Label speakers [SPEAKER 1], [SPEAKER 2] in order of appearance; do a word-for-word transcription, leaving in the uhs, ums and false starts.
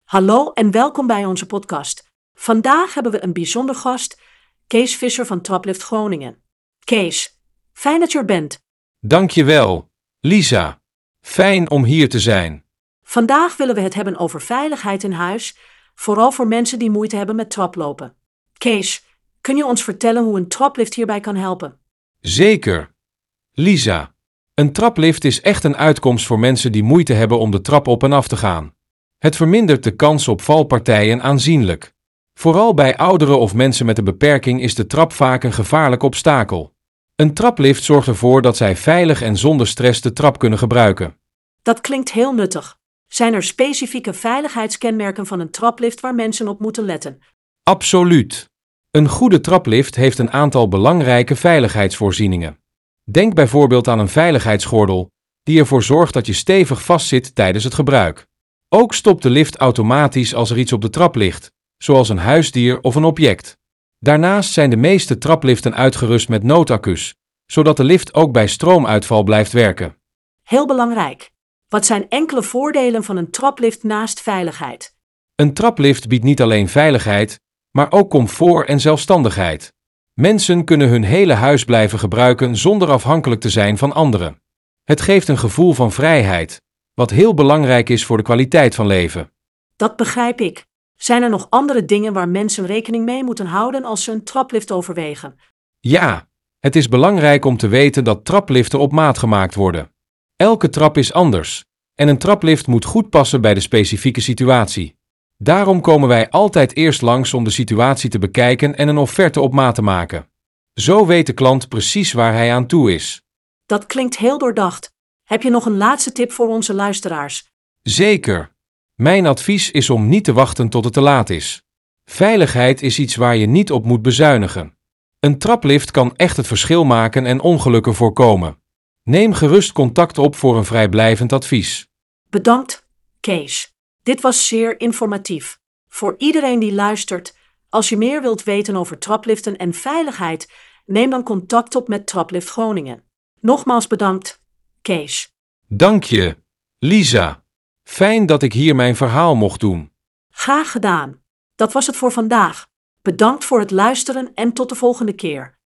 [SPEAKER 1] Hallo en welkom bij onze podcast. Vandaag hebben we een bijzonder gast, Kees Visser van Traplift Groningen. Kees, fijn dat je er bent.
[SPEAKER 2] Dankjewel, Lisa. Fijn om hier te zijn.
[SPEAKER 1] Vandaag willen we het hebben over veiligheid in huis, vooral voor mensen die moeite hebben met traplopen. Kees, kun je ons vertellen hoe een traplift hierbij kan helpen?
[SPEAKER 2] Zeker. Lisa, een traplift is echt een uitkomst voor mensen die moeite hebben om de trap op en af te gaan. Het vermindert de kans op valpartijen aanzienlijk. Vooral bij ouderen of mensen met een beperking is de trap vaak een gevaarlijk obstakel. Een traplift zorgt ervoor dat zij veilig en zonder stress de trap kunnen gebruiken.
[SPEAKER 1] Dat klinkt heel nuttig. Zijn er specifieke veiligheidskenmerken van een traplift waar mensen op moeten letten?
[SPEAKER 2] Absoluut. Een goede traplift heeft een aantal belangrijke veiligheidsvoorzieningen. Denk bijvoorbeeld aan een veiligheidsgordel, die ervoor zorgt dat je stevig vastzit tijdens het gebruik. Ook stopt de lift automatisch als er iets op de trap ligt, zoals een huisdier of een object. Daarnaast zijn de meeste trapliften uitgerust met noodaccu's, zodat de lift ook bij stroomuitval blijft werken.
[SPEAKER 1] Heel belangrijk. Wat zijn enkele voordelen van een traplift naast veiligheid?
[SPEAKER 2] Een traplift biedt niet alleen veiligheid, maar ook comfort en zelfstandigheid. Mensen kunnen hun hele huis blijven gebruiken zonder afhankelijk te zijn van anderen. Het geeft een gevoel van vrijheid, wat heel belangrijk is voor de kwaliteit van leven.
[SPEAKER 1] Dat begrijp ik. Zijn er nog andere dingen waar mensen rekening mee moeten houden als ze een traplift overwegen?
[SPEAKER 2] Ja, het is belangrijk om te weten dat trapliften op maat gemaakt worden. Elke trap is anders, en een traplift moet goed passen bij de specifieke situatie. Daarom komen wij altijd eerst langs om de situatie te bekijken en een offerte op maat te maken. Zo weet de klant precies waar hij aan toe is.
[SPEAKER 1] Dat klinkt heel doordacht. Heb je nog een laatste tip voor onze luisteraars?
[SPEAKER 2] Zeker. Mijn advies is om niet te wachten tot het te laat is. Veiligheid is iets waar je niet op moet bezuinigen. Een traplift kan echt het verschil maken en ongelukken voorkomen. Neem gerust contact op voor een vrijblijvend advies.
[SPEAKER 1] Bedankt, Kees. Dit was zeer informatief. Voor iedereen die luistert, als je meer wilt weten over trapliften en veiligheid, neem dan contact op met Traplift Groningen. Nogmaals bedankt, Kees.
[SPEAKER 2] Dank je, Lisa. Fijn dat ik hier mijn verhaal mocht doen.
[SPEAKER 1] Graag gedaan. Dat was het voor vandaag. Bedankt voor het luisteren en tot de volgende keer.